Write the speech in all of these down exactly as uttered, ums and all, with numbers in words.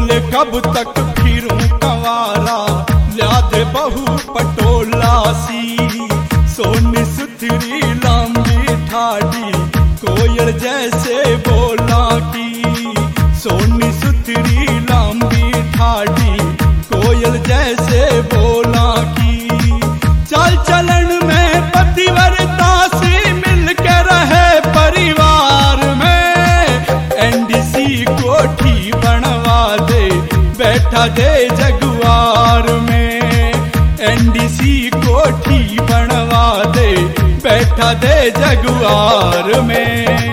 बोले कब तक फिरूं कंवारा, ल्या दे बहू पटोला सी। सोनी सुथरी लंबी ठाडी, कोयल जैसे बोला की। सोनी सुथरी लंबी ठाडी, कोयल जैसे बोला की। चाल चलन में पतिव्रता सी, मिल के रहे परिवार में। एनडीसी कोठी बनवा दे, बैठा दे जगुआर में। एनडीसी कोठी बनवा दे, बैठा दे जगुआर में।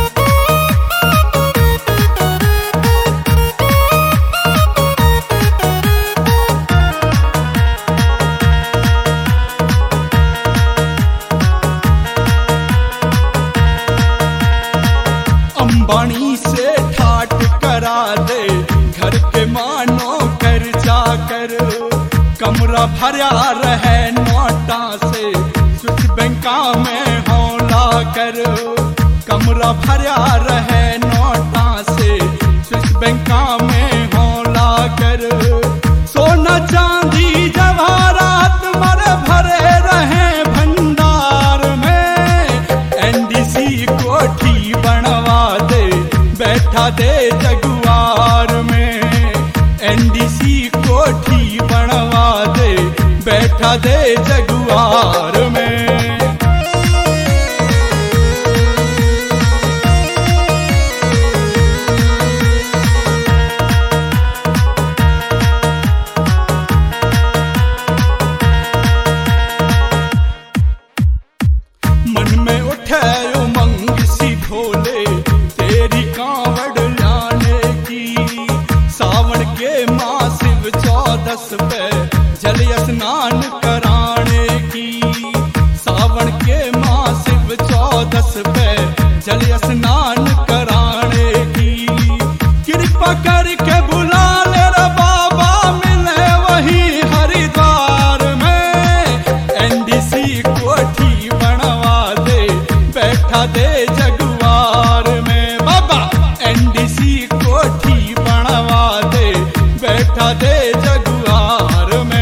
अंबानी से ठाट करा दे, घर के मानो कर जाकर। कमरा भरा रहे नोटा से, स्विस बैंका में हौला कर। कमरा भरा रहे नोटा से, स्विस बैंका में हौला कर। सोना चांदी जवाहरात मर भरे रहे भंडार में। एनडीसी कोठी बनवा दे, बैठा दे जगुआर में। एनडीसी कोठी बनवा दे, बैठा दे जगुआर में। मन में उठे उमंग सी ढोले, तेरी कांवड़ लाने की। सावन के माह शिव चौदस पे, जल स्नान कराने की। सावन के माह शिव चौदस पे, जल स्नान कराने की। कृपा करके बुला ले रे बाबा, मिले वही हरिद्वार में। एनडीसी कोठी बनवा दे, बैठा दे जगुआर में। बाबा एनडीसी कोठी बनवा दे, बैठा दे जगुआर में।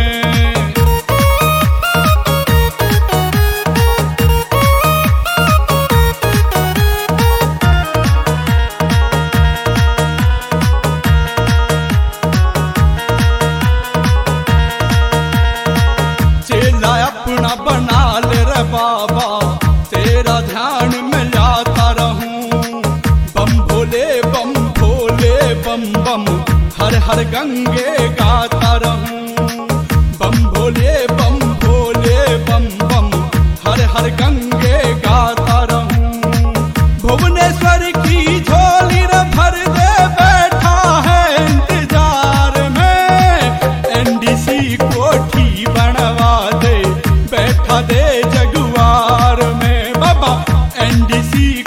चेला अपना बना ले रे बाबा, तेरा ध्यान में लाता रहूं। बम भोले बम भोले बम बम, हर हर गंगे गाता रहूं। बम भोले बम भोले बम बम, हर हर गंगे गाता रहूं। भुवनेश्वर की झोली रे भर दे, बैठा है इंतजार में। एनडीसी कोठी बनवा दे, बैठा दे जगुआर में। बाबा एनडीसी